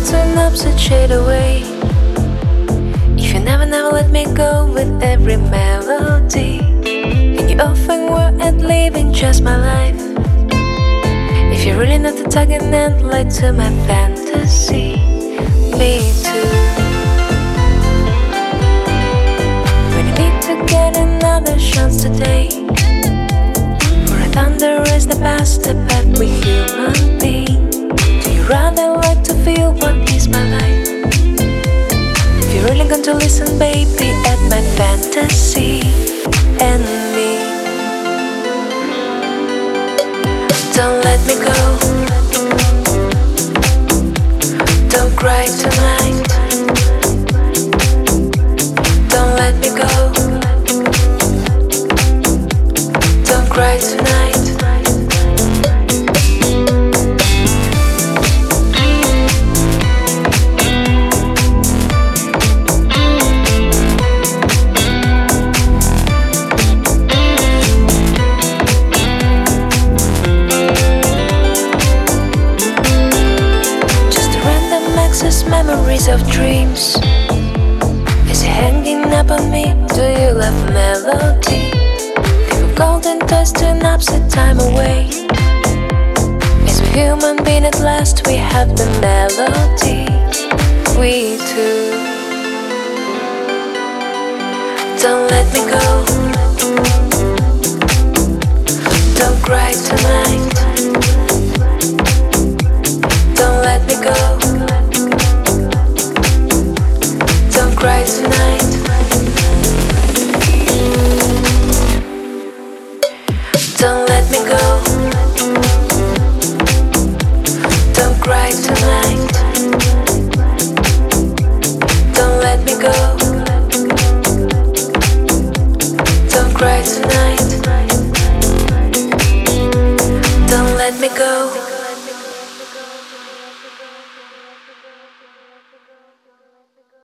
to an opposite shade away. If you never, never let me go with every melody, and you often were at living just my life. If you're really not the tugging and light to my fantasy, me too. When you need to get another chance today, for a thunder is the past, the path we human beings. Do you rather like to feel what is my life? If you're really going to listen, baby, at my fantasy and me. Don't let me go. Don't cry tonight. Don't let me go. Don't cry tonight. Memories of dreams, is it hanging up on me? Do you love melody? Give a golden touch to an upset time away. Is we human being at last? We have the melody. We two. Don't let me go. Don't cry tonight. Don't let me go. Don't cry tonight. Don't let me go. Don't cry tonight. Don't let me go. Don't cry tonight. Don't let me go.